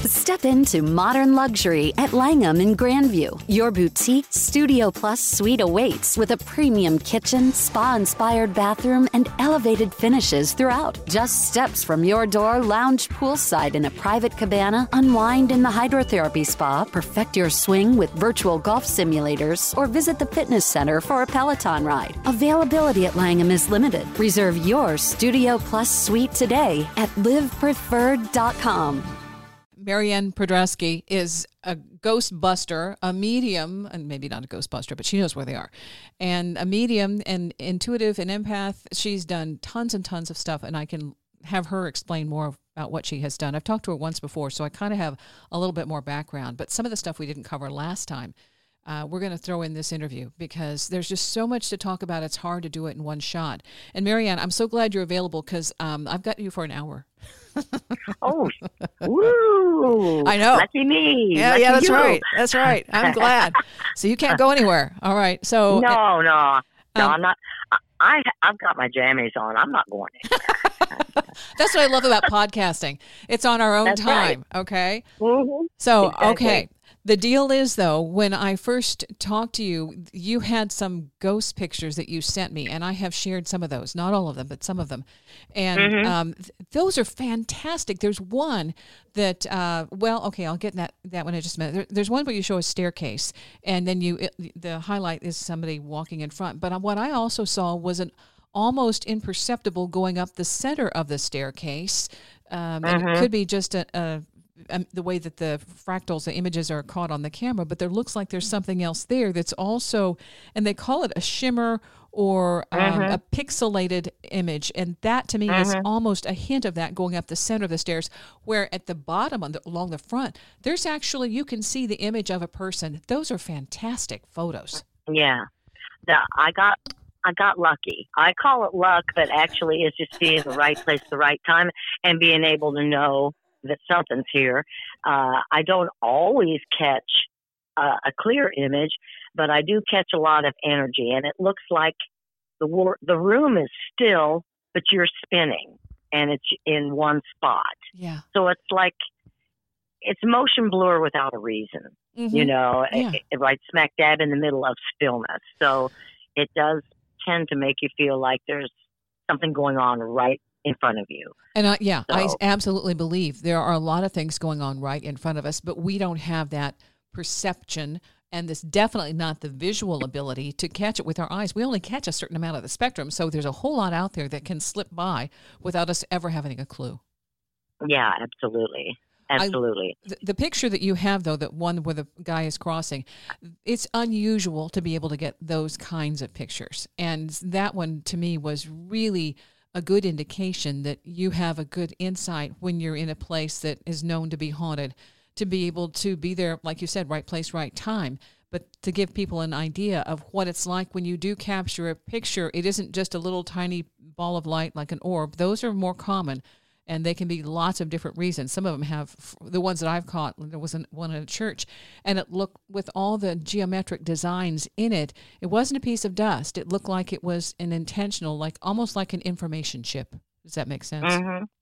Step into modern luxury at Langham in Grandview. Your boutique Studio Plus suite awaits with a premium kitchen, spa-inspired bathroom, and elevated finishes throughout. Just steps from your door, lounge poolside in a private cabana, unwind in the hydrotherapy spa, perfect your swing with virtual golf simulators, or visit the fitness center for a Peloton ride. Availability at Langham is limited. Reserve your Studio Plus suite today at livepreferred.com. Marianne Podrosky is a ghost buster, a medium, and maybe not a ghost buster, but she knows where they are, and a medium and intuitive and empath. She's done tons and tons of stuff, and I can have her explain more about what she has done. I've talked to her once before, so I kind of have a little bit more background, but some of the stuff we didn't cover last time, we're going to throw in this interview because there's just so much to talk about. It's hard to do it in one shot. And Marianne, I'm so glad you're available because I've got you for an hour. Oh, woo! I know. Lucky me. Yeah, Lucky that's you. right. That's right. I'm glad. So you can't go anywhere. All right. So no, I'm not. I've got my jammies on. I'm not going anywhere. That's what I love about podcasting. It's on our own That's time. right. Okay. Mm-hmm. So Exactly. okay. The deal is, though, when I first talked to you, you had some ghost pictures that you sent me, and I have shared some of those. Not all of them, but some of them. And those are fantastic. There's one that, I'll get that one in just a minute. There's one where you show a staircase, and then the highlight is somebody walking in front. But what I also saw was an almost imperceptible going up the center of the staircase. And it could be just the way that the fractals, the images are caught on the camera, but there looks like there's something else there that's also, and they call it a shimmer or a pixelated image. And that to me is almost a hint of that going up the center of the stairs, where at the bottom along the front, there's actually, you can see the image of a person. Those are fantastic photos. Yeah. I got lucky. I call it luck, but actually it's just being in the right place at the right time and being able to know that something's here. I don't always catch a clear image, but I do catch a lot of energy, and it looks like the room is still, but you're spinning, and it's in one spot. Yeah. So it's like it's motion blur without a reason, right smack dab in the middle of stillness. So it does tend to make you feel like there's something going on right in front of you. And I absolutely believe there are a lot of things going on right in front of us, but we don't have that perception, and this definitely not the visual ability to catch it with our eyes. We only catch a certain amount of the spectrum, so there's a whole lot out there that can slip by without us ever having a clue. Yeah, absolutely. Absolutely. The picture that you have, though, that one where the guy is crossing, it's unusual to be able to get those kinds of pictures. And that one, to me, was really a good indication that you have a good insight when you're in a place that is known to be haunted, to be able to be there, like you said, right place, right time, but to give people an idea of what it's like when you do capture a picture. It isn't just a little tiny ball of light like an orb. Those are more common, and they can be lots of different reasons. Some of them have, the ones that I've caught, there was one in a church, and it looked, with all the geometric designs in it, it wasn't a piece of dust. It looked like it was an intentional, like almost like an information chip. Does that make sense?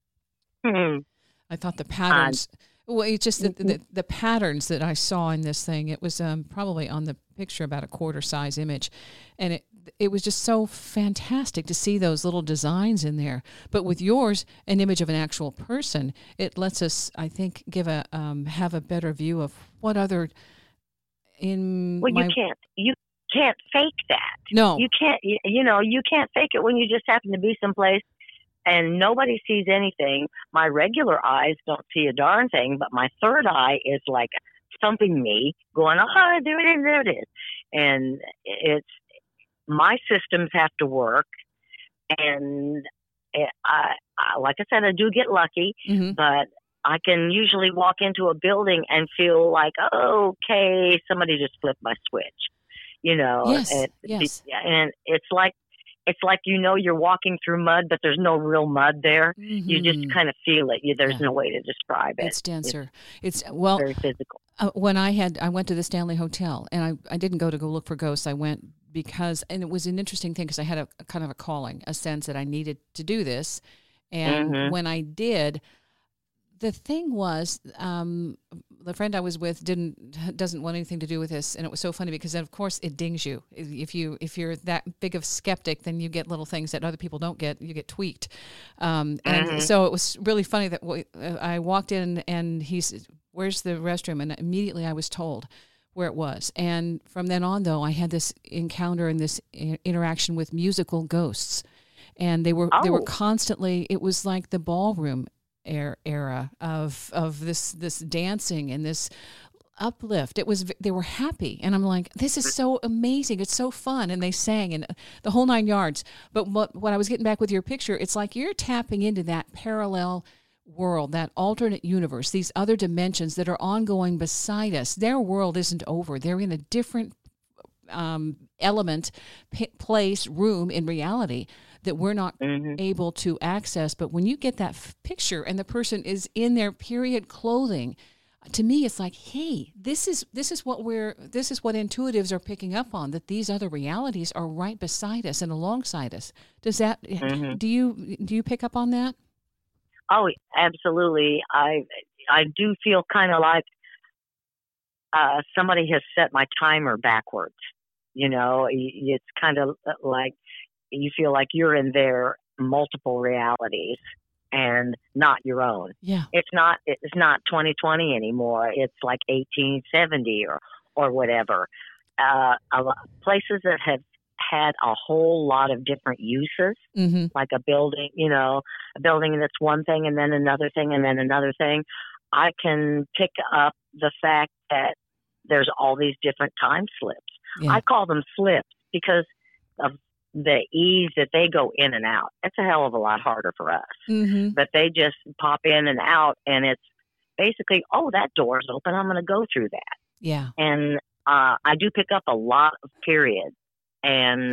I thought the patterns, it's just the patterns that I saw in this thing, it was probably on the picture about a quarter size image, and it was just so fantastic to see those little designs in there. But with yours, an image of an actual person, it lets us, I think, give have a better view of what other you can't fake that. No, you can't. You can't fake it when you just happen to be someplace and nobody sees anything. My regular eyes don't see a darn thing, but my third eye is like thumping me, going, "Oh, there it is," and it's. My systems have to work, and like I said, I do get lucky, but I can usually walk into a building and feel like, oh, okay, somebody just flipped my switch, Yes. And it's like you're walking through mud, but there's no real mud there. You just kind of feel it. There's no way to describe it. It's denser. It's very physical. When I went to the Stanley Hotel, and I didn't go look for ghosts. I went because, and it was an interesting thing because I had a kind of a calling, a sense that I needed to do this. And when I did, the thing was, the friend I was with doesn't want anything to do with this, and it was so funny because then, of course, it dings you. If you're that big of skeptic, then you get little things that other people don't get. You get tweaked, and so it was really funny that I walked in and he said, "Where's the restroom?" And immediately I was told where it was. And from then on, though, I had this encounter and this interaction with musical ghosts, and they were constantly. It was like the ballroom era of this dancing and this uplift. They were happy, and I'm like, this is so amazing. It's so fun, and they sang and the whole 9 yards. But what I was getting back with your picture, it's like you're tapping into that parallel world, that alternate universe, these other dimensions that are ongoing beside us. Their world isn't over. They're in a different element, place, room in reality that we're not able to access. But when you get that picture and the person is in their period clothing, to me it's like, hey, this is what intuitives are picking up on, that these other realities are right beside us and alongside us. Does that do you pick up on that? Oh, absolutely. I do feel kind of like somebody has set my timer backwards. It's kind of like you feel like you're in their multiple realities and not your own. Yeah. It's not 2020 anymore. It's like 1870 or whatever. Places that have had a whole lot of different uses, like a building, a building that's one thing and then another thing and then another thing. I can pick up the fact that there's all these different time slips. Yeah. I call them slips because of the ease that they go in and out. It's a hell of a lot harder for us. But they just pop in and out, and it's basically, that door's open, I'm going to go through that. Yeah. And I do pick up a lot of periods, and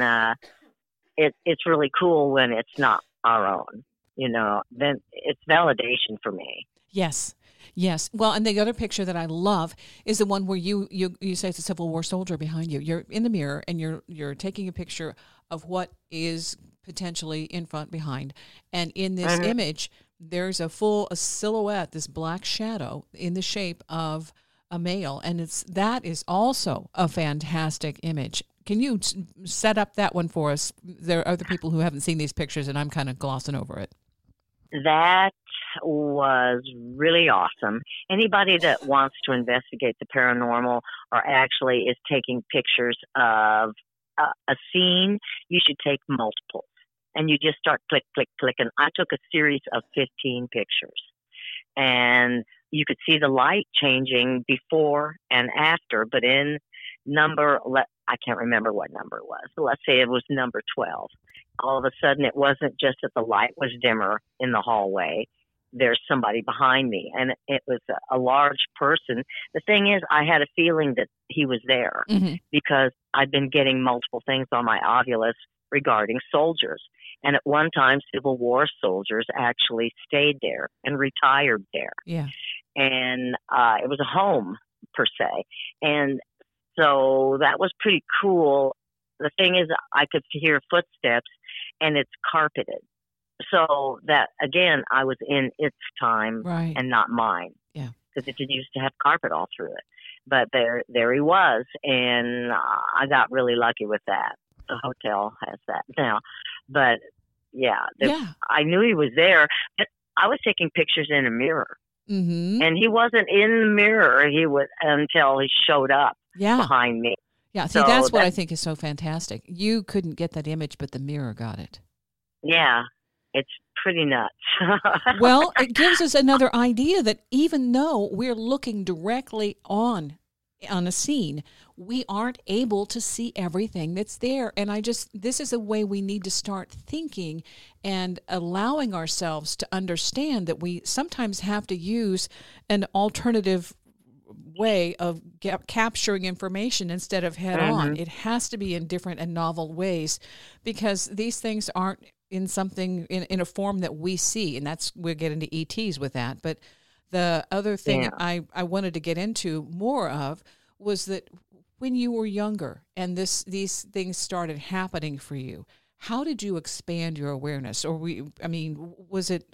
it's really cool when it's not our own. Then it's validation for me. Yes. Well, and the other picture that I love is the one where you say it's a Civil War soldier behind you. You're in the mirror and you're taking a picture of what is potentially in front, behind. And in this image, there's a silhouette, this black shadow in the shape of a male. And that is also a fantastic image. Can you set up that one for us? There are other people who haven't seen these pictures, and I'm kind of glossing over it. That was really awesome. Anybody that wants to investigate the paranormal or actually is taking pictures of a scene, you should take multiples. And you just start click, click, click. And I took a series of 15 pictures. And you could see the light changing before and after, but in number, I can't remember what number it was, but let's say it was number 12. All of a sudden, it wasn't just that the light was dimmer in the hallway. There's somebody behind me, and it was a large person. The thing is, I had a feeling that he was there because I'd been getting multiple things on my Ovilus regarding soldiers. And at one time, Civil War soldiers actually stayed there and retired there. Yeah. And it was a home, per se. And so that was pretty cool. The thing is, I could hear footsteps, and it's carpeted. So that, again, I was in its time and not mine. Yeah. Because it used to have carpet all through it. But there he was, and I got really lucky with that. The hotel has that now. But, I knew he was there. But I was taking pictures in a mirror. And he wasn't in the mirror until he showed up behind me. Yeah, see, that's what I think is so fantastic. You couldn't get that image, but the mirror got it. Yeah, it's pretty nuts. Well, it gives us another idea that even though we're looking directly on a scene, we aren't able to see everything that's there. And this is a way we need to start thinking and allowing ourselves to understand that we sometimes have to use an alternative way of capturing information instead of head on. It has to be in different and novel ways, because these things aren't in something in a form that we see, and we'll get into ETs with that. But the other thing I wanted to get into more of was that when you were younger and these things started happening for you, how did you expand your awareness? Or was it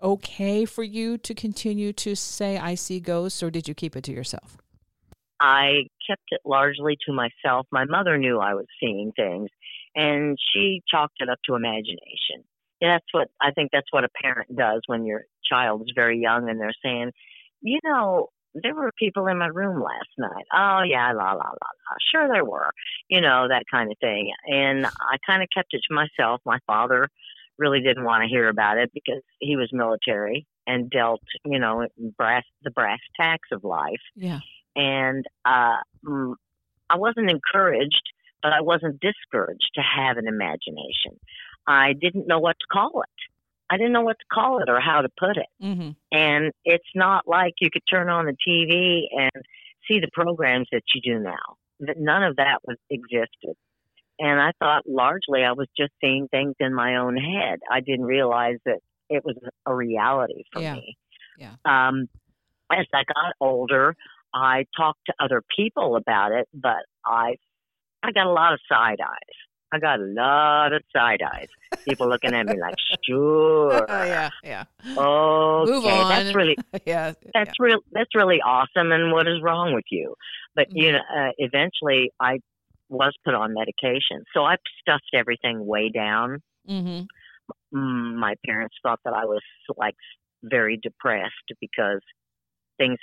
okay for you to continue to say, I see ghosts, or did you keep it to yourself? I kept it largely to myself. My mother knew I was seeing things, and she chalked it up to imagination. Yeah, I think that's what a parent does when your child is very young and they're saying, there were people in my room last night. Oh, yeah, la, la, la, la. Sure there were, that kind of thing. And I kind of kept it to myself. My father really didn't want to hear about it because he was military and dealt, the brass tacks of life. Yeah. And I wasn't encouraged, but I wasn't discouraged to have an imagination. I didn't know what to call it. I didn't know what to call it or how to put it. Mm-hmm. And it's not like you could turn on the TV and see the programs that you do now. None of that existed. And I thought largely I was just seeing things in my own head. I didn't realize that it was a reality for me. Yeah. As I got older, I talked to other people about it, but I got a lot of side eyes. I got a lot of side eyes. People looking at me like, sure. Yeah. Okay, move on. That's really, that's really awesome. And what is wrong with you? But eventually, I was put on medication, so I stuffed everything way down. Mm-hmm. My parents thought that I was like very depressed because things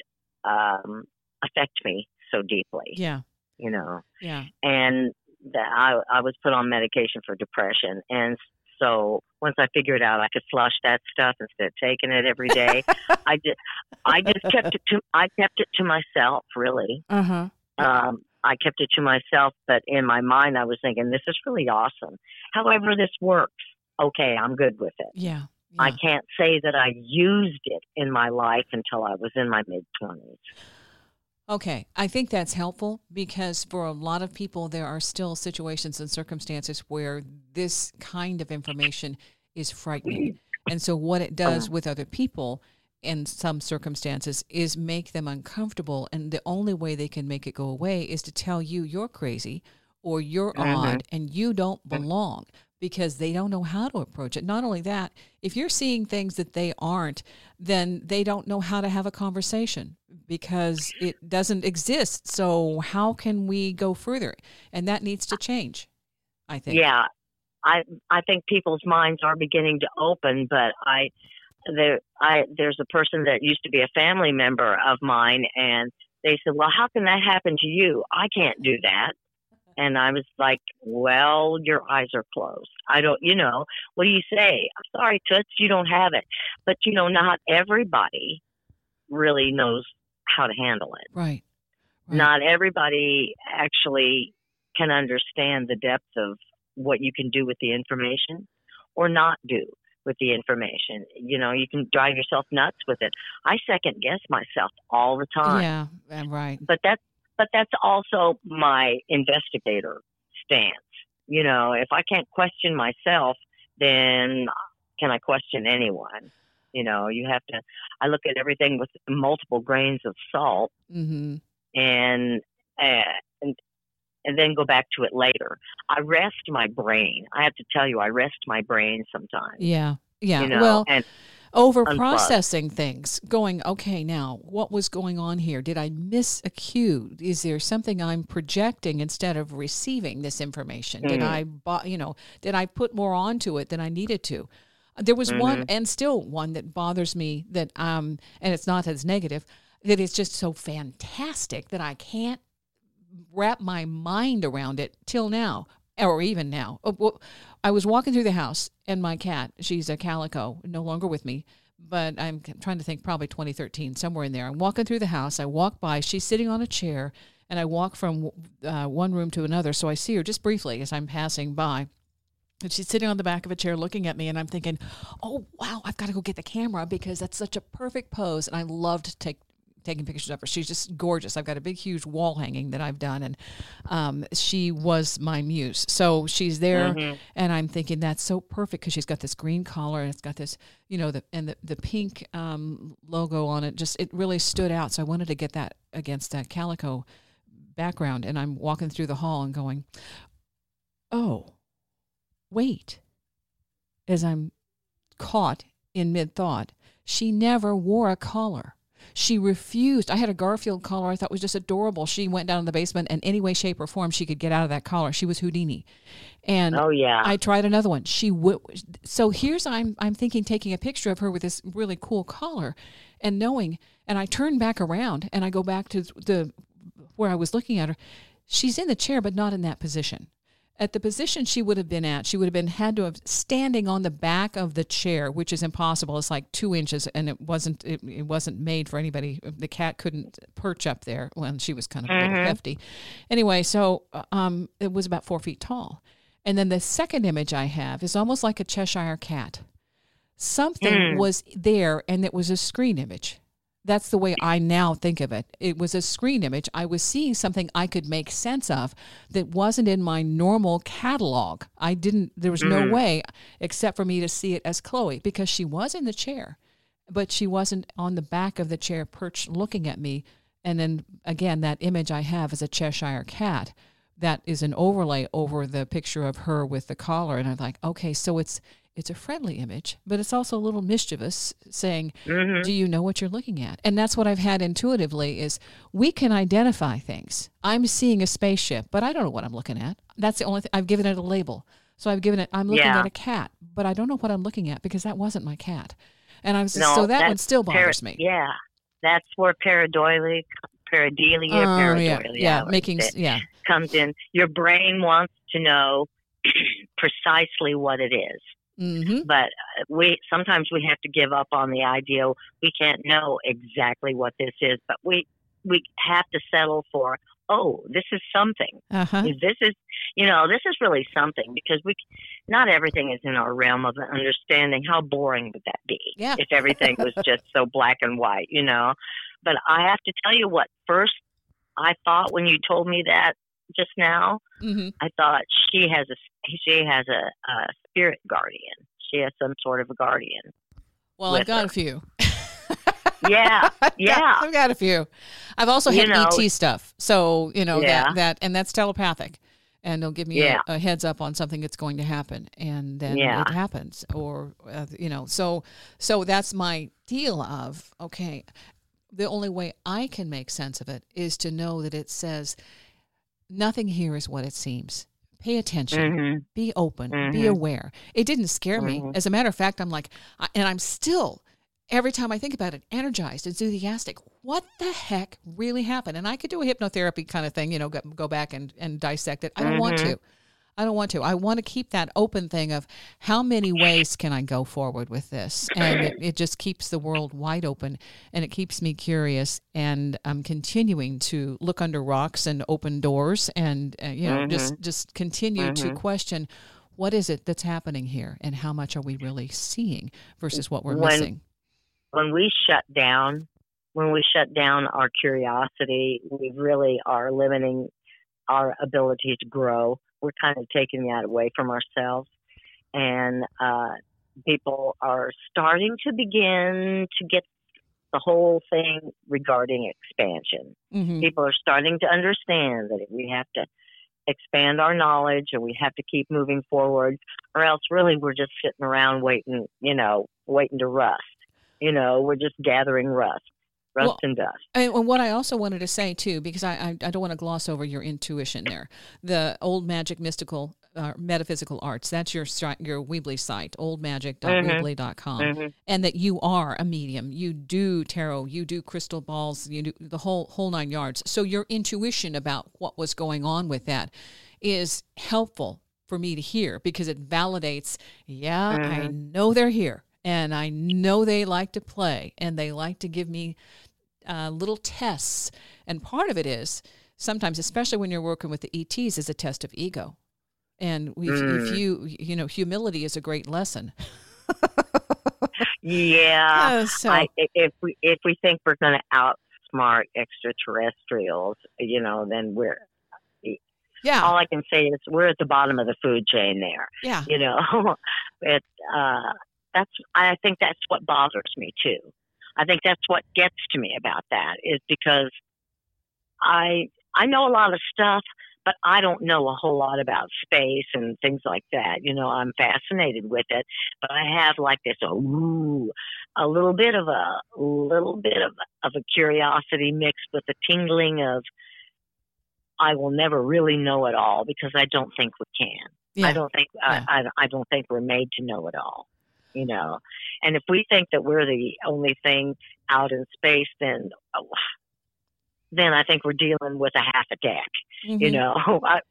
affect me so deeply. Yeah. Yeah. And that I was put on medication for depression. And so once I figured out I could flush that stuff instead of taking it every day, I just kept it to myself, really. Uh-huh. I kept it to myself, but in my mind I was thinking, this is really awesome. However this works, okay, I'm good with it. Yeah. I can't say that I used it in my life until I was in my mid-20s. Okay, I think that's helpful because for a lot of people, there are still situations and circumstances where this kind of information is frightening. And so what it does with other people in some circumstances is make them uncomfortable. And the only way they can make it go away is to tell you you're crazy or you're odd and you don't belong, because they don't know how to approach it. Not only that, if you're seeing things that they aren't, then they don't know how to have a conversation because it doesn't exist. So how can we go further? And that needs to change, I think. Yeah, I think people's minds are beginning to open, but there's a person that used to be a family member of mine, and they said, well, how can that happen to you? I can't do that. And I was like, well, your eyes are closed. I don't, what do you say? I'm sorry, Toots, you don't have it. But, not everybody really knows how to handle it. Right. Not everybody actually can understand the depth of what you can do with the information or not do with the information. You can drive yourself nuts with it. I second guess myself all the time. Yeah, right. But that's also my investigator stance. If I can't question myself, then can I question anyone? You have to, I look at everything with multiple grains of salt and then go back to it later. I rest my brain. I have to tell you, I rest my brain sometimes. Yeah. Well, and over processing things, going, okay, now what was going on here? Did I miss a cue? Is there something I'm projecting instead of receiving this information? Did I put more onto it than I needed to? There was one, and still one, that bothers me that, and it's not as negative, that it's just so fantastic that I can't wrap my mind around it till now, or even now. I was walking through the house, and my cat, she's a calico, no longer with me, but I'm trying to think, probably 2013, somewhere in there. I'm walking through the house. I walk by. She's sitting on a chair, and I walk from one room to another, so I see her just briefly as I'm passing by. And she's sitting on the back of a chair looking at me, and I'm thinking, oh, wow, I've got to go get the camera because that's such a perfect pose, and I loved taking pictures of her. She's just gorgeous. I've got a big, huge wall hanging that I've done, and she was my muse. So she's there, and I'm thinking that's so perfect because she's got this green collar, and it's got this, the pink logo on it. Just, it really stood out. So I wanted to get that against that calico background, and I'm walking through the hall and going, oh, wait, as I'm caught in mid-thought, She never wore a collar. She refused. I had a Garfield collar I thought was just adorable. She went down in the basement, and any way, shape, or form she could get out of that collar. She was Houdini. And Oh, yeah. I tried another one. She would. So here's I'm thinking taking a picture of her with this really cool collar, and knowing. And I turn back around and I go back to the where I was looking at her. She's in the chair, but not in that position. At the position she would have been at, she would have been had to have standing on the back of the chair, which is impossible. It's like 2 inches, and it wasn't made for anybody. The cat couldn't perch up there when she was kind of a little hefty. Anyway, so it was about 4 feet tall. And then the second image I have is almost like a Cheshire cat. Something was there, and it was a screen image. That's the way I now think of it. It was a screen image. I was seeing something I could make sense of that wasn't in my normal catalog. There was no way except for me to see it as Chloe, because she was in the chair, but she wasn't on the back of the chair perched looking at me. And then again, that image I have is a Cheshire cat. That is an overlay over the picture of her with the collar. And I'm like, okay, so it's a friendly image, but it's also a little mischievous, saying, do you know what you're looking at? And that's what I've had intuitively is we can identify things. I'm seeing a spaceship, but I don't know what I'm looking at. That's the only thing. I've given it a label. So I'm looking at a cat, but I don't know what I'm looking at because that wasn't my cat. And so that one still bothers me. Yeah. That's where pareidolia, comes in. Your brain wants to know precisely what it is. But sometimes we have to give up on the idea we can't know exactly what this is, but we have to settle for, this is something. This is really something, because not everything is in our realm of understanding. How boring would that be if everything was just so black and white, But I have to tell you what first I thought when you told me that just now. I thought she has a spirit guardian. She has some sort of a guardian. Well, I've got a few. Yeah. I've got a few. I've also had ET stuff. So, that and that's telepathic. And they'll give me a heads up on something that's going to happen. And then it happens. Or, so that's my deal of, okay, the only way I can make sense of it is to know that it says, nothing here is what it seems. Pay attention. Be open. Be aware. It didn't scare me. As a matter of fact, I'm like, and I'm still, every time I think about it, energized, enthusiastic. What the heck really happened? And I could do a hypnotherapy kind of thing, go back and dissect it. I don't want to. I want to keep that open thing of how many ways can I go forward with this? And it just keeps the world wide open, and it keeps me curious. And I'm continuing to look under rocks and open doors and, just continue to question, what is it that's happening here? And how much are we really seeing versus what we're missing? When we shut down our curiosity, we really are limiting our ability to grow. We're kind of taking that away from ourselves. And people are starting to begin to get the whole thing regarding expansion. People are starting to understand that we have to expand our knowledge and we have to keep moving forward, or else really we're just sitting around waiting to rust. We're just gathering rust and dust. And what I also wanted to say, too, because I don't want to gloss over your intuition there, the Old Magic Mystical Metaphysical Arts, that's your Weebly site, oldmagic.weebly.com, and that you are a medium. You do tarot, you do crystal balls, you do the whole nine yards. So your intuition about what was going on with that is helpful for me to hear, because it validates, I know they're here. And I know they like to play, and they like to give me little tests. And part of it is sometimes, especially when you're working with the ETs, is a test of ego. And if humility is a great lesson. So if we think we're going to outsmart extraterrestrials, then we're. Yeah. All I can say is we're at the bottom of the food chain there. Yeah. I think that's what bothers me too. I think that's what gets to me about that, is because I know a lot of stuff, but I don't know a whole lot about space and things like that. I'm fascinated with it, but I have like this, a little bit of a curiosity mixed with a tingling of, I will never really know it all, because I don't think we can. Yeah. I don't think Yeah. I don't think we're made to know it all, you know. And if we think that we're the only thing out in space, then I think we're dealing with a half a deck. Mm-hmm. You know,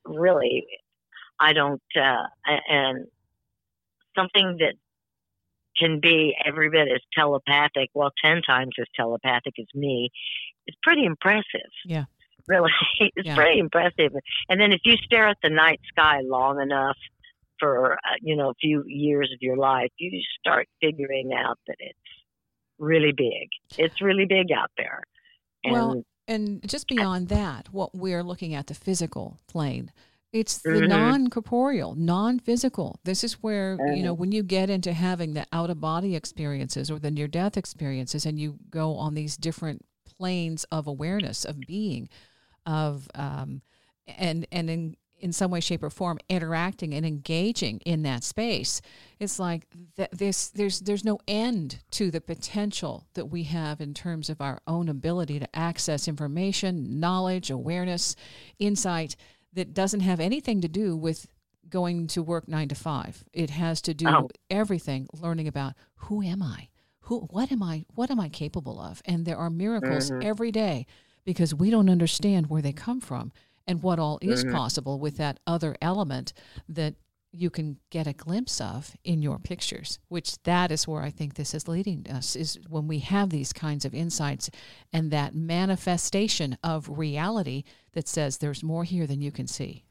I don't. And something that can be every bit as telepathic, well, 10 times as telepathic as me, is pretty impressive. Yeah. Really, it's pretty impressive. And then if you stare at the night sky long enough for, a few years of your life, you start figuring out that it's really big. It's really big out there. Well, and just beyond that, what we're looking at, the physical plane, it's the non-corporeal, non-physical. This is where, when you get into having the out-of-body experiences or the near-death experiences, and you go on these different planes of awareness, of being, of and in some way, shape, or form interacting and engaging in that space, it's like there's no end to the potential that we have in terms of our own ability to access information, knowledge, awareness, insight that doesn't have anything to do with going to work 9 to 5. It has to do with everything, learning about who am I, what am I capable of, and there are miracles every day, because we don't understand where they come from and what all is possible with that other element that you can get a glimpse of in your pictures, which that is where I think this is leading us, is when we have these kinds of insights and that manifestation of reality that says there's more here than you can see.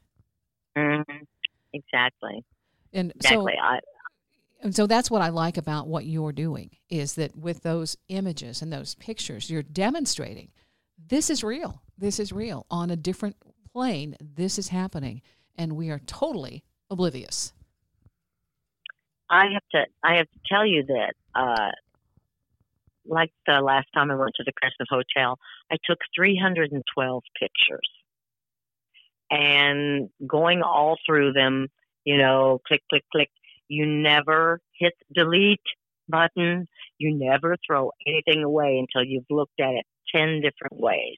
Exactly. And exactly. So that's what I like about what you're doing, is that with those images and those pictures, you're demonstrating this is real. This is real. On a different plane, this is happening, and we are totally oblivious. I have to tell you that, like the last time I went to the Crescent Hotel, I took 312 pictures, and going all through them, click, click, click. You never hit the delete button. You never throw anything away until you've looked at it 10 different ways,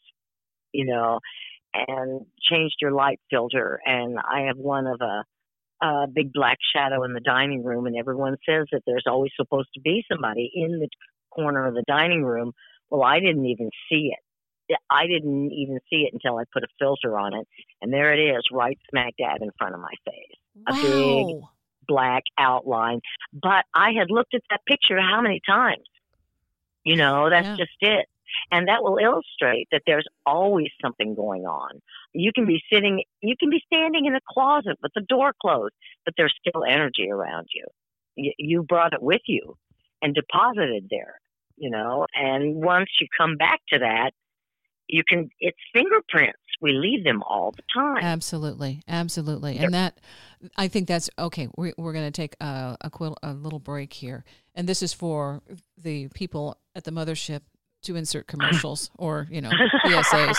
and changed your light filter. And I have one of a big black shadow in the dining room, and everyone says that there's always supposed to be somebody in the corner of the dining room. Well, I didn't even see it. I didn't even see it until I put a filter on it, and there it is, right smack dab in front of my face. Wow. A big black outline. But I had looked at that picture how many times? That's just it. And that will illustrate that there's always something going on. You can be standing in a closet with the door closed, but there's still energy around you. You brought it with you and deposited there, and once you come back to that, it's fingerprints. We leave them all the time. Absolutely. Absolutely. And that, I think that's okay. We're going to take a little break here. And this is for the people at the mothership to insert commercials or, PSAs.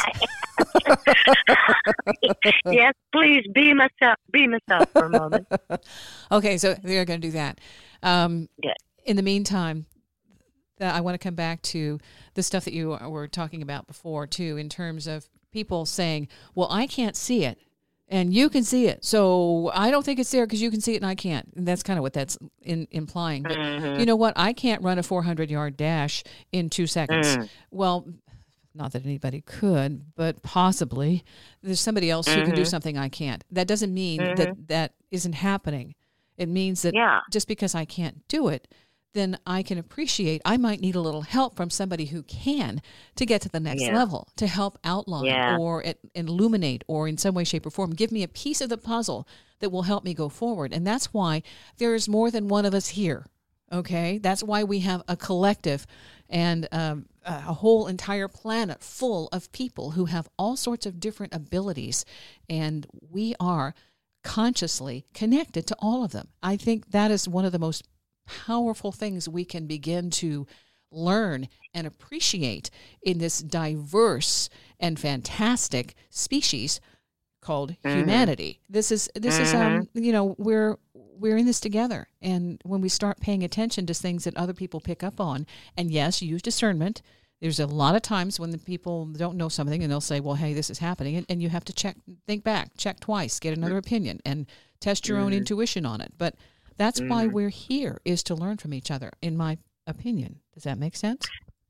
Yes, please beam us up for a moment. Okay, so they're going to do that. Yeah. In the meantime, I want to come back to the stuff that you were talking about before, too, in terms of people saying, well, I can't see it, and you can see it, so I don't think it's there because you can see it and I can't. And that's kind of what that's implying. But you know what? I can't run a 400-yard dash in 2 seconds. Well, not that anybody could, but possibly there's somebody else who can do something I can't. That doesn't mean that isn't happening. It means that just because I can't do it, then I can appreciate I might need a little help from somebody who can to get to the next level, to help outline or illuminate or in some way, shape, or form give me a piece of the puzzle that will help me go forward. And that's why there is more than one of us here, okay? That's why we have a collective and a whole entire planet full of people who have all sorts of different abilities, and we are consciously connected to all of them. I think that is one of the most powerful things we can begin to learn and appreciate in this diverse and fantastic species called humanity. This is we're in this together. And when we start paying attention to things that other people pick up on, and yes, use discernment. There's a lot of times when the people don't know something and they'll say, well, hey, this is happening. And you have to think back, check twice, get another opinion, and test your own intuition on it. But that's why we're here, is to learn from each other, in my opinion. Does that make sense?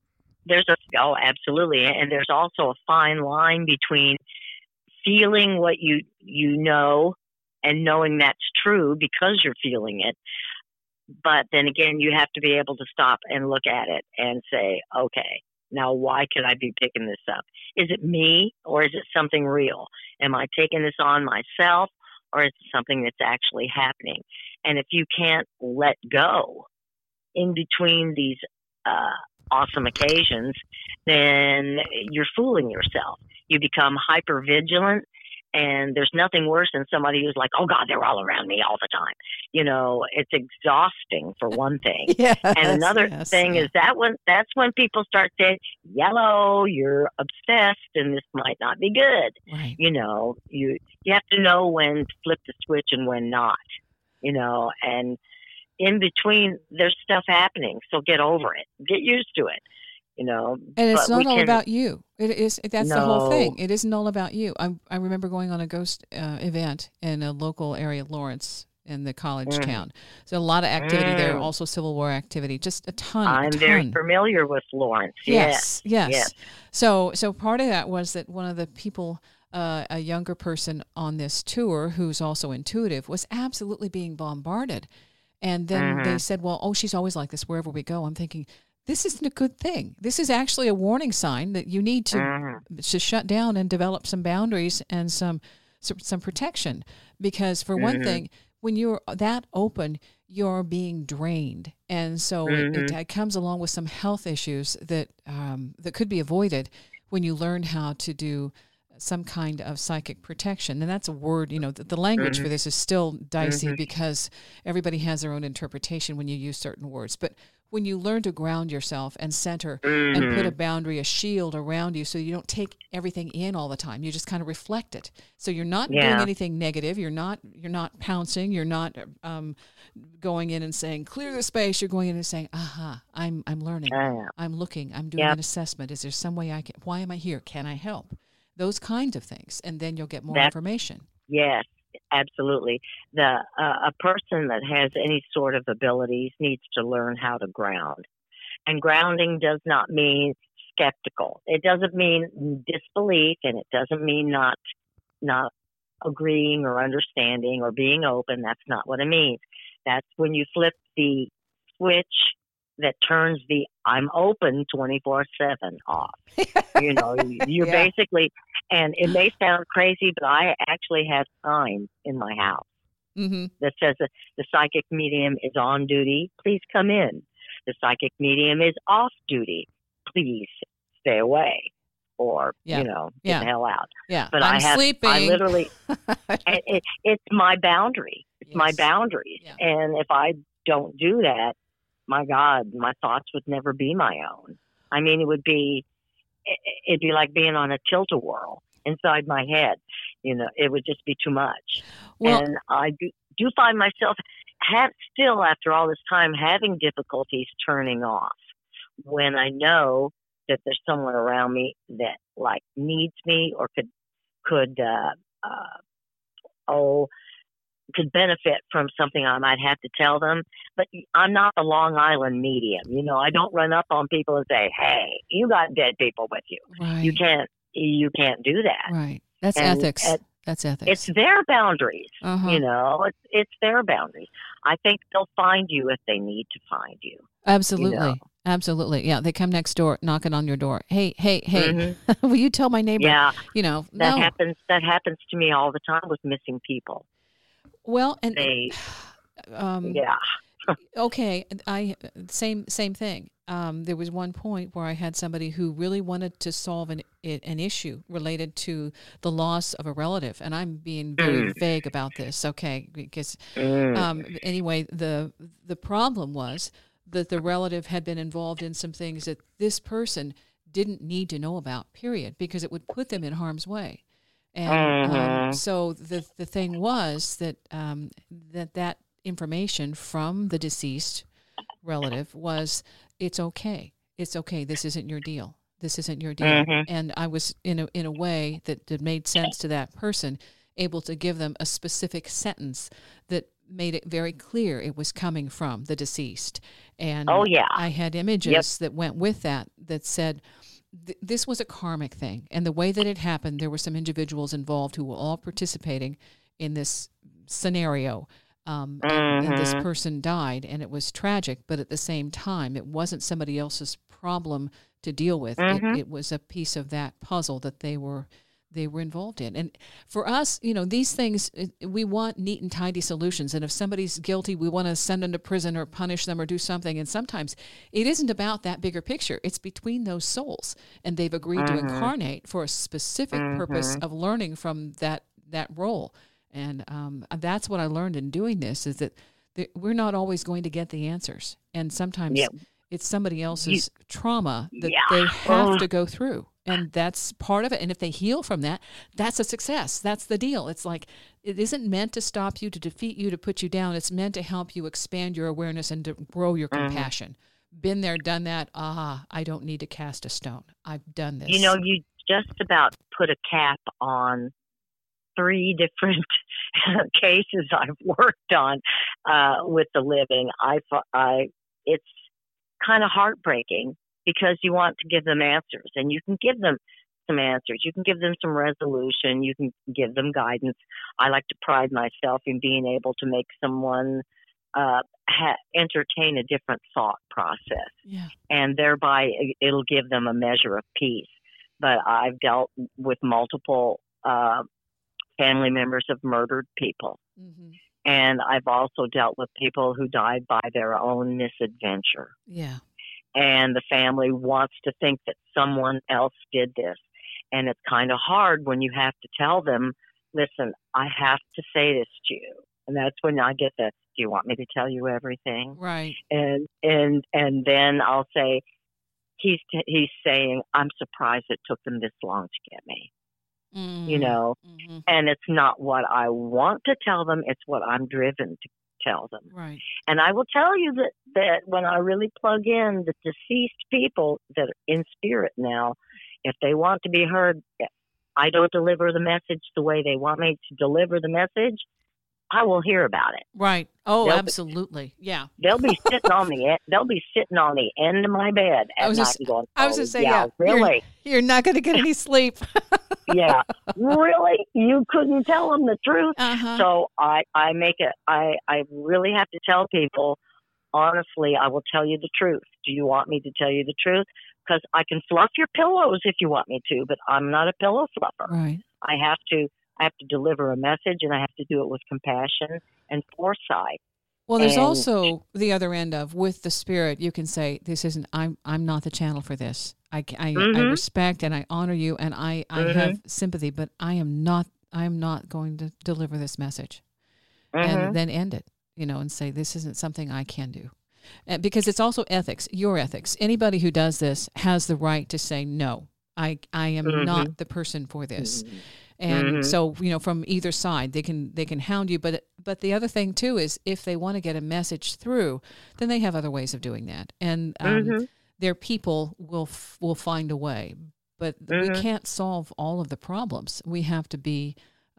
Absolutely. And there's also a fine line between feeling what you know and knowing that's true because you're feeling it. But then again, you have to be able to stop and look at it and say, okay, now why could I be picking this up? Is it me, or is it something real? Am I taking this on myself, or is it something that's actually happening? And if you can't let go in between these awesome occasions, then you're fooling yourself. You become hyper vigilant, and there's nothing worse than somebody who's like, oh God, they're all around me all the time. It's exhausting, for one thing. Yes, and another thing is that's when people start saying, yellow, you're obsessed and this might not be good. Right. You have to know when to flip the switch and when not, and in between there's stuff happening. So get over it, get used to it. And it's not all about you. That's the whole thing. It isn't all about you. I remember going on a ghost event in a local area, Lawrence, in the college town. So a lot of activity there, also Civil War activity, just a ton. I'm very familiar with Lawrence. Yes. So part of that was that one of the people, a younger person on this tour who's also intuitive, was absolutely being bombarded. And then they said, well, she's always like this wherever we go. I'm thinking, this isn't a good thing. This is actually a warning sign that you need to shut down and develop some boundaries and some protection. Because for one thing, when you're that open, you're being drained. And so it comes along with some health issues that could be avoided when you learn how to do some kind of psychic protection. And that's a word, the language for this is still dicey because everybody has their own interpretation when you use certain words. But when you learn to ground yourself and center and put a boundary, a shield around you so you don't take everything in all the time, you just kind of reflect it. So you're not doing anything negative. You're not pouncing. You're not going in and saying, clear the space. You're going in and saying, I'm learning. I'm looking. I'm doing an assessment. Is there some way why am I here? Can I help? Those kinds of things. And then you'll get more information. Yes. Absolutely. A person that has any sort of abilities needs to learn how to ground. And grounding does not mean skeptical. It doesn't mean disbelief, and it doesn't mean not agreeing or understanding or being open. That's not what it means. That's when you flip the switch that turns the I'm open 24/7 off. You're basically, and it may sound crazy, but I actually have signs in my house that says that the psychic medium is on duty. Please come in. The psychic medium is off duty. Please stay away, or get the hell out. Yeah, but I'm sleeping. I literally, it's my boundary. It's my boundaries, and if I don't do that, my God, my thoughts would never be my own. I mean, it'd be like being on a tilt-a-whirl inside my head. It would just be too much. Well, and I do find myself still, after all this time, having difficulties turning off when I know that there's someone around me that needs me or could benefit from something I might have to tell them. But I'm not the Long Island medium. I don't run up on people and say, hey, you got dead people with you. Right. You can't do that. Right. That's ethics. That's ethics. It's their boundaries. It's their boundaries. I think they'll find you if they need to find you. Absolutely. Absolutely. Yeah. They come next door, knocking on your door. Hey, will you tell my neighbor? Yeah. That happens to me all the time with missing people. Well, and yeah. Okay, same thing. There was one point where I had somebody who really wanted to solve an issue related to the loss of a relative, and I'm being very vague about this. Okay, because anyway, the problem was that the relative had been involved in some things that this person didn't need to know about. Period, because it would put them in harm's way. And so the thing was that that information from the deceased relative was, it's okay. It's okay. This isn't your deal. This isn't your deal. Mm-hmm. And I was in a way that made sense to that person, able to give them a specific sentence that made it very clear it was coming from the deceased. And Oh, yeah. I had images that went with that said, this was a karmic thing. And the way that it happened, there were some individuals involved who were all participating in this scenario. And this person died, and it was tragic, but at the same time, it wasn't somebody else's problem to deal with. It was a piece of that puzzle that they were involved in. And for us, these things, we want neat and tidy solutions. And if somebody's guilty, we want to send them to prison or punish them or do something. And sometimes it isn't about that bigger picture. It's between those souls, and they've agreed to incarnate for a specific purpose of learning from that role. And that's what I learned in doing this, is that we're not always going to get the answers. And sometimes it's somebody else's trauma that they have to go through. And that's part of it. And if they heal from that, that's a success. That's the deal. It's like, it isn't meant to stop you, to defeat you, to put you down. It's meant to help you expand your awareness and to grow your compassion. Been there, done that. I don't need to cast a stone. I've done this. You just about put a cap on 3 different cases I've worked on with the living. It's kind of heartbreaking, because you want to give them answers, and you can give them some answers. You can give them some resolution. You can give them guidance. I like to pride myself in being able to make someone entertain a different thought process, and thereby it'll give them a measure of peace. But I've dealt with multiple family members of murdered people. And I've also dealt with people who died by their own misadventure. Yeah. And the family wants to think that someone else did this. And it's kind of hard when you have to tell them, listen, I have to say this to you. And that's when I get the, do you want me to tell you everything? Right. And then I'll say, he's saying, I'm surprised it took them this long to get me. And it's not what I want to tell them. It's what I'm driven to tell them. Right. And I will tell you that when I really plug in the deceased people that are in spirit now, if they want to be heard, I don't deliver the message the way they want me to deliver the message, I will hear about it. Right. Oh, absolutely. Yeah. They'll be sitting on the end of my bed at night and going, I was just saying, really? You're not going to get any sleep. Yeah. Really? You couldn't tell them the truth? So I really have to tell people, honestly, I will tell you the truth. Do you want me to tell you the truth? Because I can fluff your pillows if you want me to, but I'm not a pillow fluffer. Right. I have to deliver a message, and I have to do it with compassion and foresight. Well, there's also the other end of, with the spirit, you can say, this isn't, I'm not the channel for this. I respect and I honor you, and I have sympathy, but I am not going to deliver this message. And then end it, and say, this isn't something I can do. Because it's also ethics, your ethics. Anybody who does this has the right to say, no, I am not the person for this. And so, from either side, they can hound you. But the other thing too is, if they want to get a message through, then they have other ways of doing that, and their people will find a way. But we can't solve all of the problems. We have to be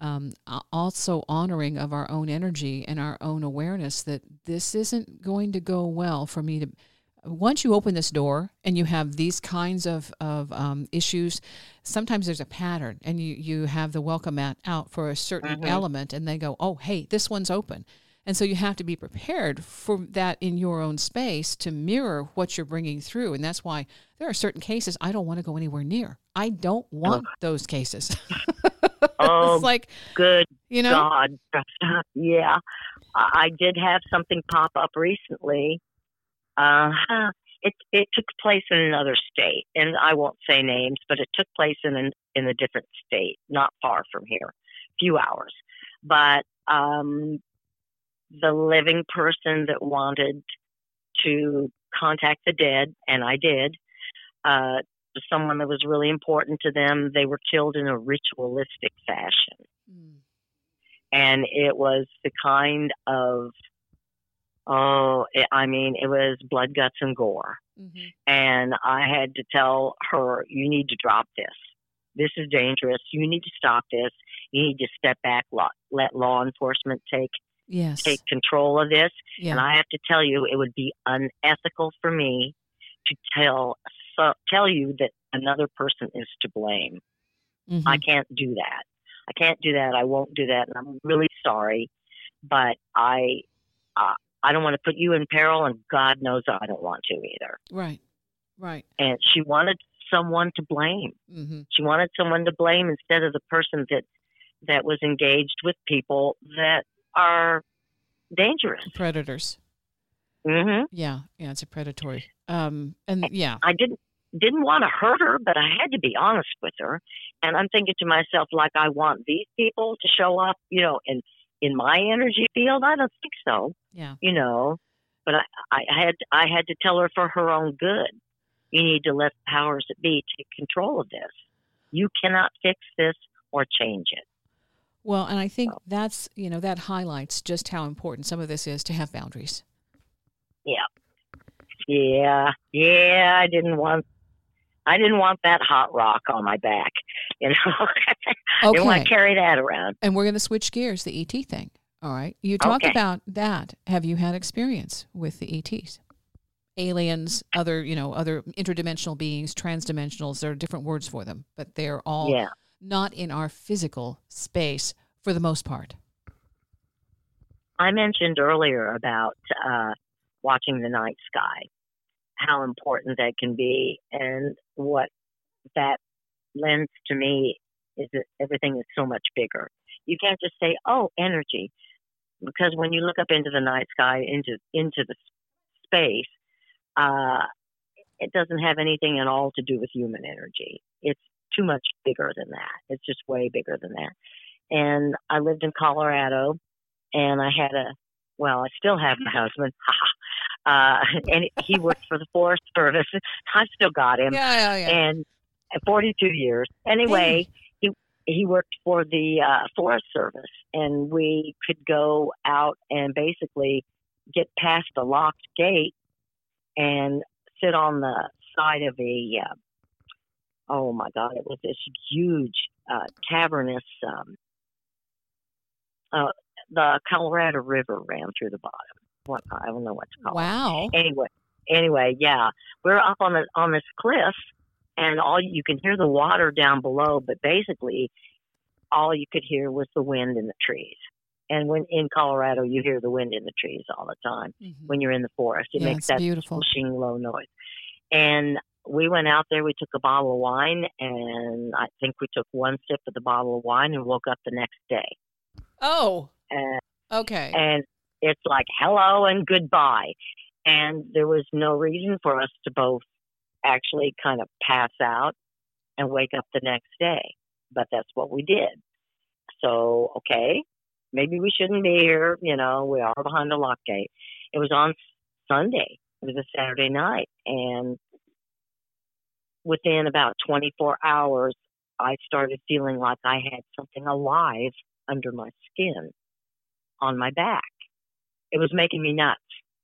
also honoring of our own energy and our own awareness that this isn't going to go well for me to. Once you open this door and you have these kinds of issues, sometimes there's a pattern, and you have the welcome mat out for a certain element, and they go, oh, hey, this one's open. And so you have to be prepared for that in your own space to mirror what you're bringing through. And that's why there are certain cases I don't want to go anywhere near. I don't want those cases. Oh, it's like, good God. Yeah. I did have something pop up recently. It took place in another state, and I won't say names, but it took place in a different state, not far from here, a few hours. But the living person that wanted to contact the dead, and I did, someone that was really important to them, they were killed in a ritualistic fashion. And it was the kind of I mean, it was blood, guts, and gore. Mm-hmm. And I had to tell her, you need to drop this. This is dangerous. You need to stop this. You need to step back, let law enforcement take Yes. control of this. Yeah. And I have to tell you, it would be unethical for me to tell you that another person is to blame. Mm-hmm. I can't do that. I can't do that. I won't do that. And I'm really sorry, but I don't want to put you in peril, and God knows I don't want to either. Right. Right. And she wanted someone to blame. Mm-hmm. She wanted someone to blame instead of the person that was engaged with people that are dangerous. Predators. Mm-hmm. Yeah. Yeah. It's a predatory. And yeah. I didn't want to hurt her, but I had to be honest with her. And I'm thinking to myself, like, I want these people to show up, in my energy field. I don't think so. Yeah. But I had to tell her for her own good. You need to let the powers that be take control of this. You cannot fix this or change it. Well, and I think that's, that highlights just how important some of this is to have boundaries. Yeah. I didn't want that hot rock on my back, Okay. I didn't want to carry that around. And we're going to switch gears, the ET thing. All right. You talk about that. Have you had experience with the ETs? Aliens, other interdimensional beings, transdimensionals, there are different words for them, but they're all not in our physical space for the most part. I mentioned earlier about watching the night sky, how important that can be, and what that lends to me is that everything is so much bigger. You can't just say, oh, energy, because when you look up into the night sky, into the space, it doesn't have anything at all to do with human energy. It's too much bigger than that. It's just way bigger than that. And I lived in Colorado, and I still have my husband. And he worked for the Forest Service. I still got him. Yeah. And 42 years. Anyway, he worked for the Forest Service, and we could go out and basically get past the locked gate and sit on the side of oh my God, it was this huge cavernous, the Colorado River ran through the bottom. I don't know what to call Wow. it. Anyway, yeah, we're up on this cliff, and you can hear the water down below, but basically all you could hear was the wind in the trees. And when in Colorado, you hear the wind in the trees all the time. Mm-hmm. When you're in the forest, it makes that beautiful, swishing low noise. And we went out there, we took a bottle of wine, and I think we took one sip of the bottle of wine and woke up the next day. Oh, okay. And it's like hello and goodbye. And there was no reason for us to both actually kind of pass out and wake up the next day. But that's what we did. So, okay, maybe we shouldn't be here. We are behind the lock gate. It was on Sunday. It was a Saturday night. And within about 24 hours, I started feeling like I had something alive under my skin on my back. It was making me nuts.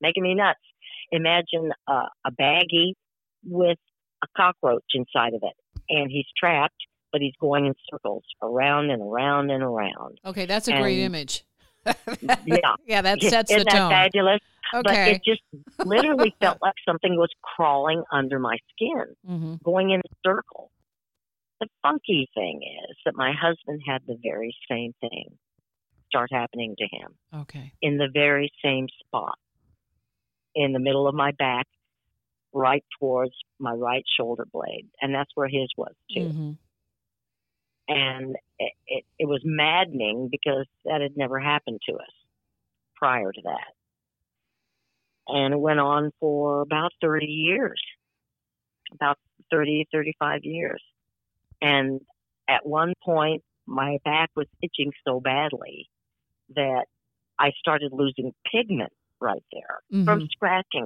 Imagine a baggie with a cockroach inside of it, and he's trapped, but he's going in circles around and around and around. Okay, that's a great image. Yeah, that sets the tone. Isn't that fabulous? Okay. But it just literally felt like something was crawling under my skin, going in a circle. The funky thing is that my husband had the very same thing start happening to him. Okay. In the very same spot, in the middle of my back, right towards my right shoulder blade. And that's where his was, too. Mm-hmm. And it was maddening because that had never happened to us prior to that. And it went on for about 30 years, about 30, 35 years. And at one point, my back was itching so badly that I started losing pigment right there from scratching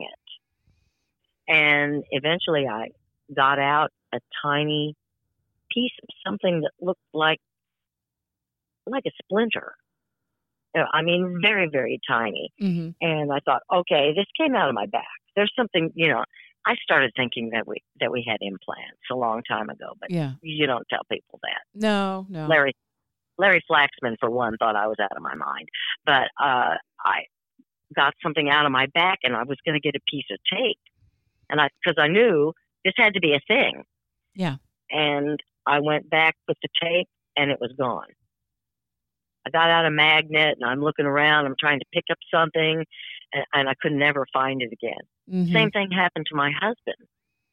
it. And eventually I got out a tiny piece of something that looked like a splinter. I mean, very, very tiny. Mm-hmm. And I thought, okay, this came out of my back. There's something, I started thinking that we had implants a long time ago, but Yeah. you don't tell people that. No. Larry Flaxman, for one, thought I was out of my mind. But I got something out of my back, and I was going to get a piece of tape, because I knew this had to be a thing. Yeah. And I went back with the tape, and it was gone. I got out a magnet, and I'm looking around. I'm trying to pick up something, and I could never find it again. Mm-hmm. Same thing happened to my husband.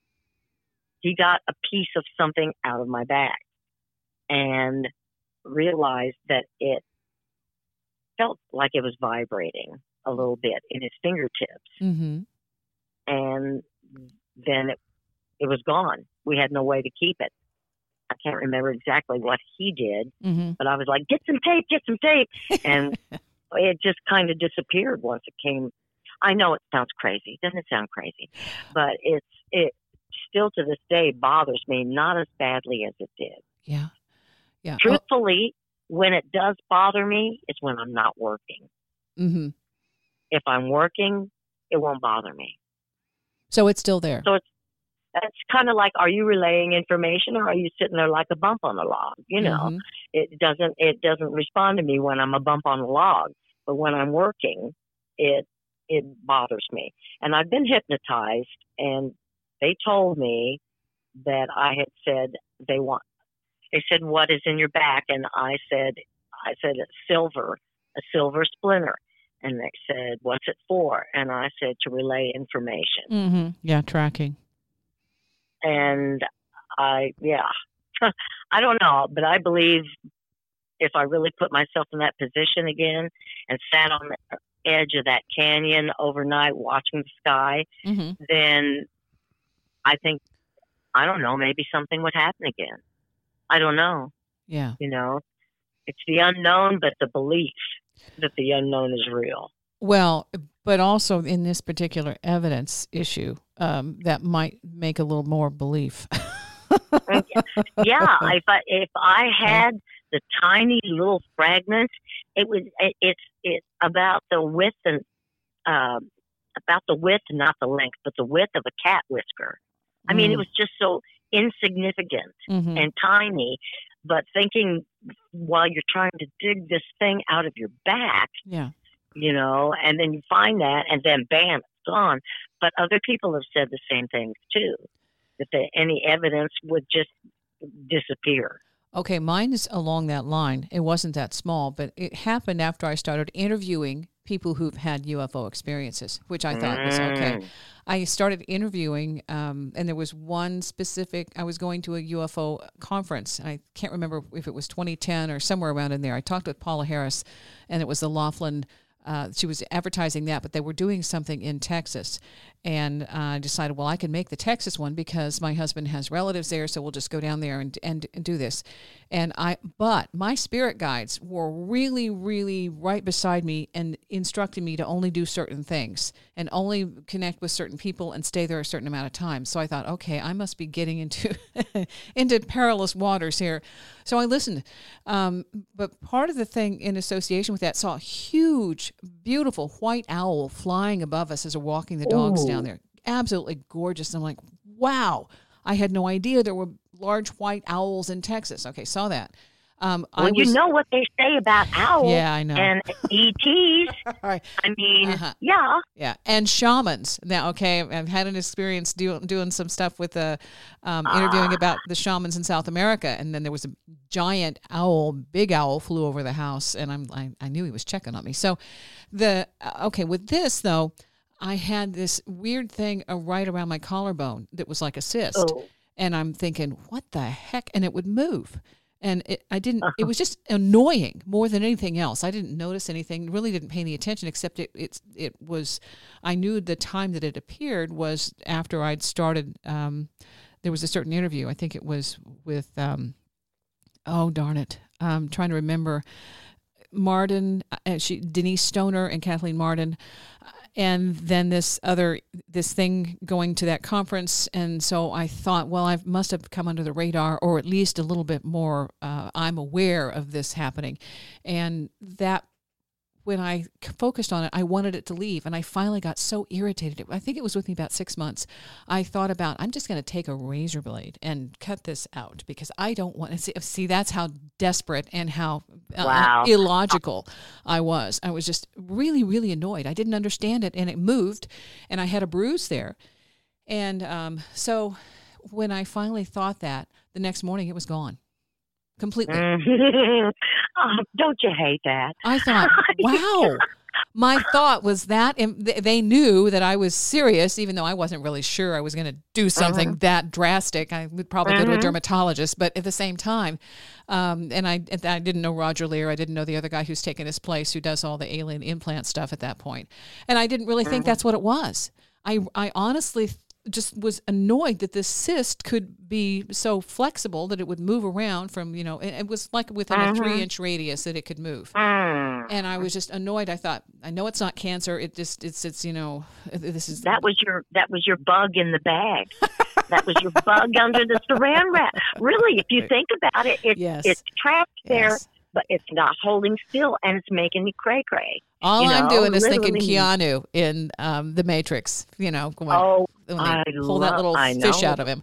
He got a piece of something out of my back and realized that it felt like it was vibrating a little bit in his fingertips. Mm-hmm. And then it was gone. We had no way to keep it. I can't remember exactly what he did, Mm-hmm. but I was like, get some tape. And it just kind of disappeared once it came. I know it sounds crazy. Doesn't it sound crazy? But it still to this day bothers me, not as badly as it did. Yeah. Yeah. Truthfully, when it does bother me, it's when I'm not working. Mm-hmm. If I'm working, it won't bother me. So it's still there. So that's kind of like, are you relaying information, or are you sitting there like a bump on a log? Mm-hmm. It doesn't respond to me when I'm a bump on a log, but when I'm working, it bothers me. And I've been hypnotized, and they told me that I had said they said, what is in your back? And I said it's silver, a silver splinter. And they said, what's it for? And I said, to relay information. Mm-hmm. Yeah, tracking. And I don't know, but I believe if I really put myself in that position again and sat on the edge of that canyon overnight watching the sky, Mm-hmm. then I think, I don't know, maybe something would happen again. I don't know. Yeah. It's the unknown, but the belief that the unknown is real. Well, but also in this particular evidence issue, that might make a little more belief. Yeah, if I had the tiny little fragments, it's about the width and not the length, but the width of a cat whisker. I mean, it was just so insignificant Mm-hmm. and tiny. But thinking while you're trying to dig this thing out of your back, Yeah. and then you find that, and then bam, it's gone. But other people have said the same things too, that any evidence would just disappear. Okay, mine is along that line. It wasn't that small, but it happened after I started interviewing people who've had UFO experiences, which I thought was okay. I started interviewing, and there was one specific, I was going to a UFO conference. I can't remember if it was 2010 or somewhere around in there. I talked with Paula Harris, and it was the Laughlin, she was advertising that, but they were doing something in Texas. And I decided, well, I can make the Texas one because my husband has relatives there, so we'll just go down there and do this. But my spirit guides were really, really right beside me and instructing me to only do certain things and only connect with certain people and stay there a certain amount of time. So I thought, okay, I must be getting into into perilous waters here. So I listened. But part of the thing in association with that, saw a huge, beautiful white owl flying above us as we're walking the dogs down there. Absolutely gorgeous. And I'm like, wow, I had no idea there were large white owls in Texas. Okay, saw that. You know what they say about owls, yeah, I know, and ETs. Right. I mean, yeah, and shamans. Now, okay, I've had an experience doing some stuff with interviewing about the shamans in South America, and then there was a giant owl, big owl, flew over the house, and I knew he was checking on me. So, with this though, I had this weird thing right around my collarbone that was like a cyst, and I'm thinking, what the heck? And it would move. And it was just annoying more than anything else. I didn't notice anything, really didn't pay any attention, except it was, I knew the time that it appeared was after I'd started, there was a certain interview. I think it was with, oh, darn it. I'm trying to remember Martin, Denise Stoner and Kathleen Martin. And then this thing going to that conference. And so I thought, well, I must have come under the radar, or at least a little bit more. I'm aware of this happening. And that when I focused on it, I wanted it to leave. And I finally got so irritated. I think it was with me about 6 months. I thought about, I'm just going to take a razor blade and cut this out because I don't want to see. That's how desperate and how Wow. illogical I was. I was just really, really annoyed. I didn't understand it, and it moved, and I had a bruise there. And so when I finally thought that, the next morning it was gone. Completely. Oh, don't you hate that? I thought, wow. My thought was that, and they knew that I was serious, even though I wasn't really sure I was going to do something that drastic. I would probably go to a dermatologist, but at the same time, and I didn't know Roger Lear. I didn't know the other guy who's taken his place, who does all the alien implant stuff at that point. And I didn't really think that's what it was. I honestly just was annoyed that this cyst could be so flexible that it would move around from, it was like within a 3-inch radius that it could move. And I was just annoyed. I thought, I know it's not cancer. It's this is. That was your bug in the bag. That was your bug under the saran wrap. Really, if you think about it, it's trapped there. Yes. But it's not holding still, and it's making me cray-cray. All I'm doing is thinking literally. Keanu in The Matrix, when I they pull that little fish out of him.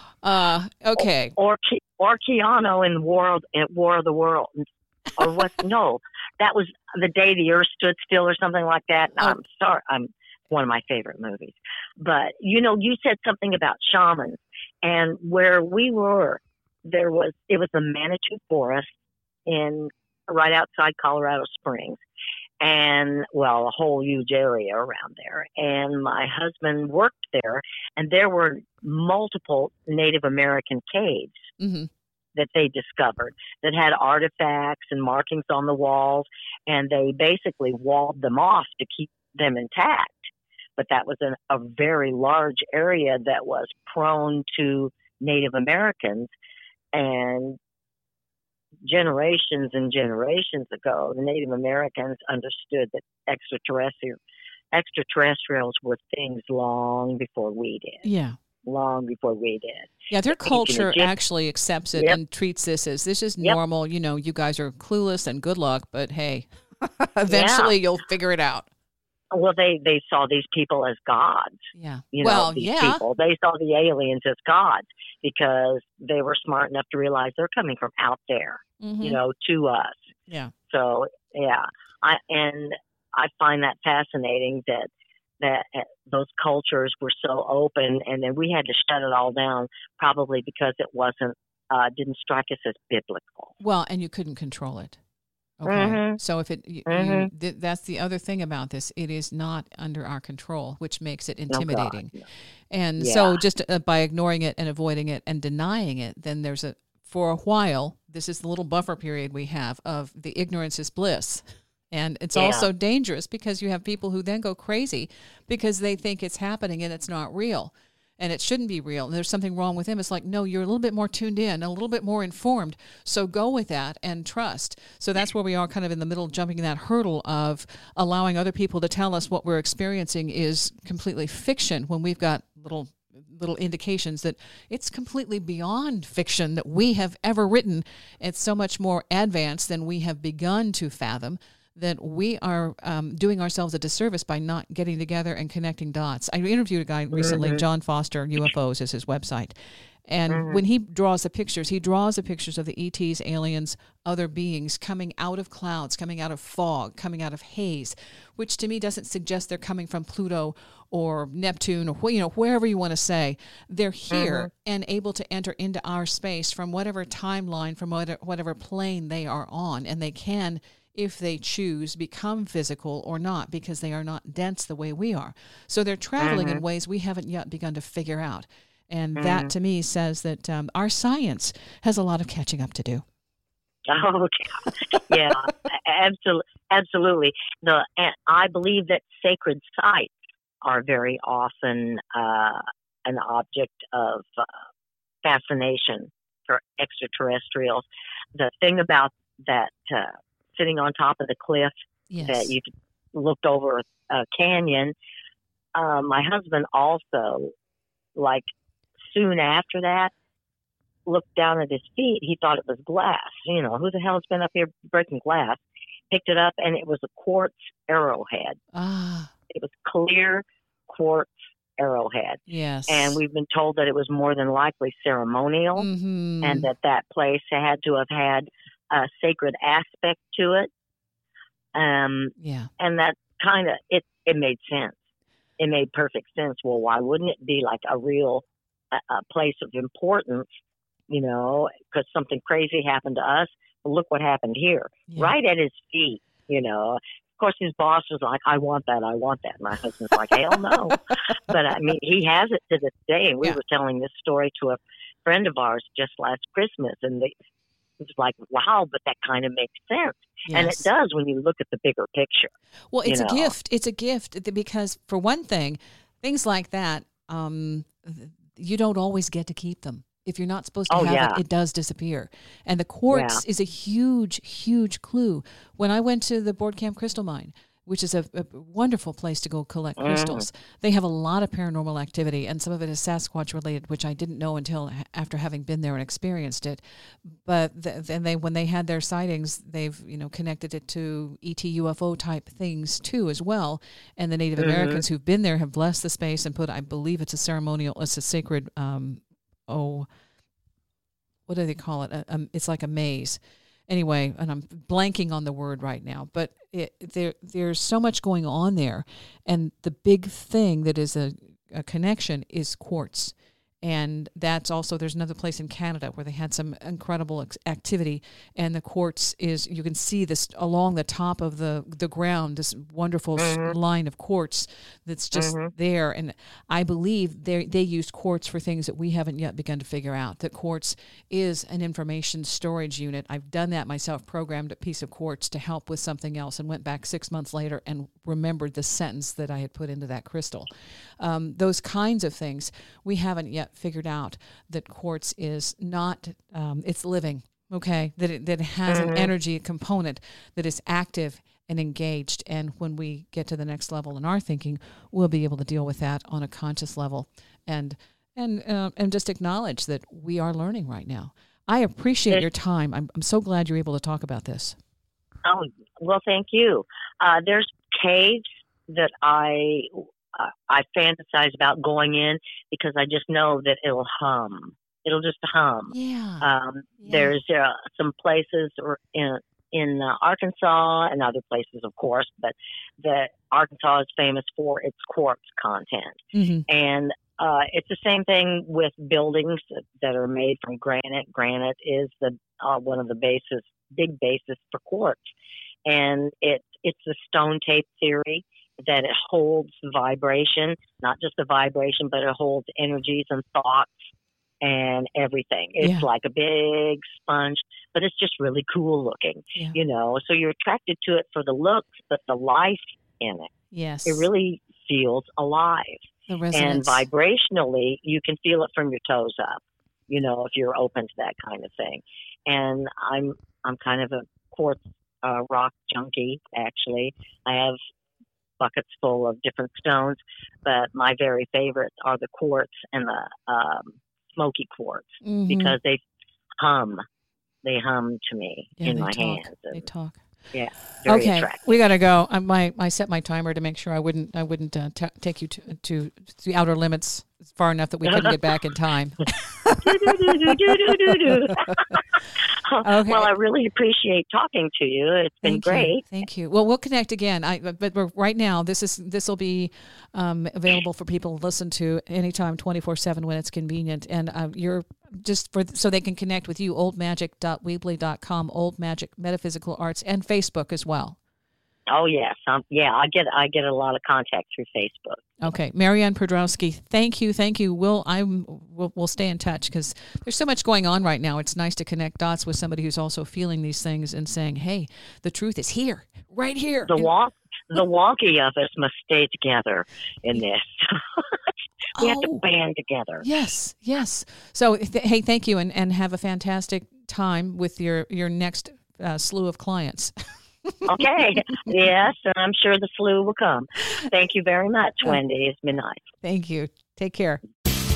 Okay. Or Keanu in War of the World. Or what? No, that was The Day the Earth Stood Still or something like that. I'm sorry. I'm one of my favorite movies. But, you said something about shamans. And where we were, it was the Manitou Forest right outside Colorado Springs, and a whole huge area around there. And my husband worked there, and there were multiple Native American caves that they discovered that had artifacts and markings on the walls, and they basically walled them off to keep them intact. But that was a very large area that was prone to Native Americans, and generations and generations ago, the Native Americans understood that extraterrestrials were things long before we did. Yeah. Long before we did. Yeah, their culture actually accepts it and treats this as normal. You guys are clueless and good luck, but hey, eventually you'll figure it out. Well, they saw these people as gods. Yeah. People. They saw the aliens as gods because they were smart enough to realize they're coming from out there, to us. Yeah. So, yeah. I find that fascinating that those cultures were so open, and then we had to shut it all down probably because it didn't strike us as biblical. Well, and you couldn't control it. Okay. So if that's the other thing about this, it is not under our control, which makes it intimidating. Oh, and so just by ignoring it and avoiding it and denying it, then for a while, this is the little buffer period we have of the ignorance is bliss. And it's also dangerous because you have people who then go crazy because they think it's happening and it's not real. And it shouldn't be real. And there's something wrong with him. It's like, no, you're a little bit more tuned in, a little bit more informed. So go with that and trust. So that's where we are kind of in the middle, jumping that hurdle of allowing other people to tell us what we're experiencing is completely fiction when we've got little indications that it's completely beyond fiction that we have ever written. It's so much more advanced than we have begun to fathom, that we are doing ourselves a disservice by not getting together and connecting dots. I interviewed a guy recently, John Foster, UFOs is his website. And when he draws the pictures of the ETs, aliens, other beings coming out of clouds, coming out of fog, coming out of haze, which to me doesn't suggest they're coming from Pluto or Neptune or wherever you want to say. They're here and able to enter into our space from whatever timeline, from whatever plane they are on, and they can, if they choose, become physical or not, because they are not dense the way we are. So they're traveling in ways we haven't yet begun to figure out. And that, to me, says that our science has a lot of catching up to do. Oh, yeah, absolutely. I believe that sacred sites are very often an object of fascination for extraterrestrials. The thing about that sitting on top of the cliff that you looked over a canyon, my husband also, soon after that, looked down at his feet. He thought it was glass. Who the hell's been up here breaking glass? picked it up, and it was a quartz arrowhead. Ah, It was clear quartz arrowhead. yes. And we've been told that it was more than likely ceremonial, Mm-hmm. and that place had to have had a sacred aspect to it. Yeah. And that kind of, it made sense. It made perfect sense. Well, why wouldn't it be like a real a place of importance, because something crazy happened to us? Well, look what happened here, right at his feet, Of course, his boss was like, I want that. My husband's like, hell no. But I mean, he has it to this day. And we were telling this story to a friend of ours just last Christmas. And it was like, wow, but that kind of makes sense. Yes. And it does when you look at the bigger picture. Well, it's a gift. It's a gift because, for one thing, things like that, you don't always get to keep them. If you're not supposed to have it does disappear. And the quartz is a huge, huge clue. When I went to the Board Camp Crystal Mine, which is a wonderful place to go collect crystals, they have a lot of paranormal activity, and some of it is Sasquatch related, which I didn't know until after having been there and experienced it. But when they had their sightings, they've connected it to ET UFO type things too as well. And the Native Americans who've been there have blessed the space and put, I believe it's a sacred what do they call it? It's like a maze. Anyway, and I'm blanking on the word right now, but there's so much going on there. And the big thing that is a connection is quartz. And that's also, there's another place in Canada where they had some incredible activity, and the quartz is, you can see this along the top of the ground, this wonderful line of quartz that's just there. And I believe they used quartz for things that we haven't yet begun to figure out, that quartz is an information storage unit. I've done that myself, programmed a piece of quartz to help with something else, and went back 6 months later and remembered the sentence that I had put into that crystal. Those kinds of things, we haven't yet figured out that quartz is not, it's living, okay? That it has an energy component that is active and engaged. And when we get to the next level in our thinking, we'll be able to deal with that on a conscious level and just acknowledge that we are learning right now. I appreciate your time. I'm so glad you're able to talk about this. Oh, well, thank you. There's caves that I fantasize about going in because I just know that it'll hum. It'll just hum. Yeah. There's some places in Arkansas and other places, of course, but Arkansas is famous for its quartz content. Mm-hmm. And it's the same thing with buildings that are made from granite. Granite is one of the big bases for quartz. And it's the stone tape theory that it holds vibration, not just the vibration, but it holds energies and thoughts and everything. It's like a big sponge, but it's just really cool looking, so you're attracted to it for the looks, but the life in it. Yes. It really feels alive. The resonance. And vibrationally, you can feel it from your toes up, if you're open to that kind of thing. And I'm kind of a quartz rock junkie, actually. I have buckets full of different stones, but my very favorites are the quartz and the smoky quartz because they hum. They hum to me in my hands. They talk. Yeah. Very attractive. We got to go. I set my timer to make sure I wouldn't take you to the outer limits far enough that we couldn't get back in time. Okay. Well, I really appreciate talking to you. It's been great. Thank you. Well, we'll connect again. But right now, this will be available for people to listen to anytime, 24/7 when it's convenient. And you're so they can connect with you. oldmagic.weebly.com, Old Magic Metaphysical Arts, and Facebook as well. Oh yes, I get a lot of contact through Facebook. Okay, Marianne Prodrowski, thank you. We'll stay in touch because there's so much going on right now. It's nice to connect dots with somebody who's also feeling these things and saying, "Hey, the truth is here, right here." The wonky of us must stay together in this. We have to band together. Yes. So, hey, thank you, and have a fantastic time with your next slew of clients. Okay. Yes, and I'm sure the flu will come. Thank you very much, Wendy. It's been nice. Thank you. Take care.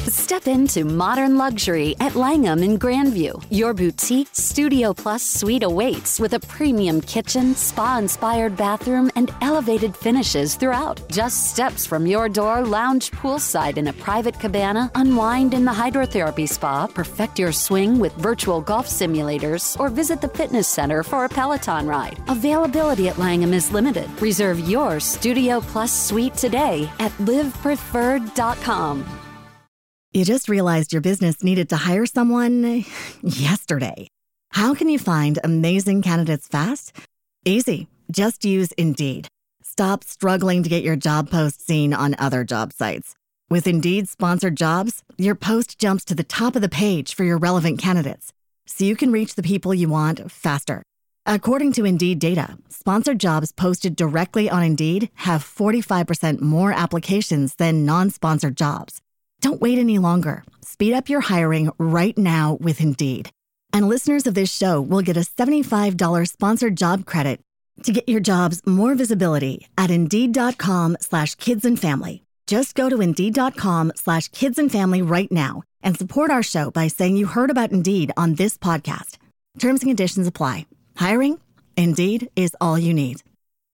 Step into modern luxury at Langham in Grandview. Your boutique Studio Plus suite awaits with a premium kitchen, spa-inspired bathroom, and elevated finishes throughout. Just steps from your door, lounge poolside in a private cabana, unwind in the hydrotherapy spa, perfect your swing with virtual golf simulators, or visit the fitness center for a Peloton ride. Availability at Langham is limited. Reserve your Studio Plus suite today at livepreferred.com. You just realized your business needed to hire someone yesterday. How can you find amazing candidates fast? Easy. Just use Indeed. Stop struggling to get your job post seen on other job sites. With Indeed sponsored jobs, your post jumps to the top of the page for your relevant candidates, so you can reach the people you want faster. According to Indeed data, sponsored jobs posted directly on Indeed have 45% more applications than non-sponsored jobs. Don't wait any longer. Speed up your hiring right now with Indeed. And listeners of this show will get a $75 sponsored job credit to get your jobs more visibility at Indeed.com/kidsandfamily. Just go to Indeed.com/kidsandfamily right now and support our show by saying you heard about Indeed on this podcast. Terms and conditions apply. Hiring? Indeed is all you need.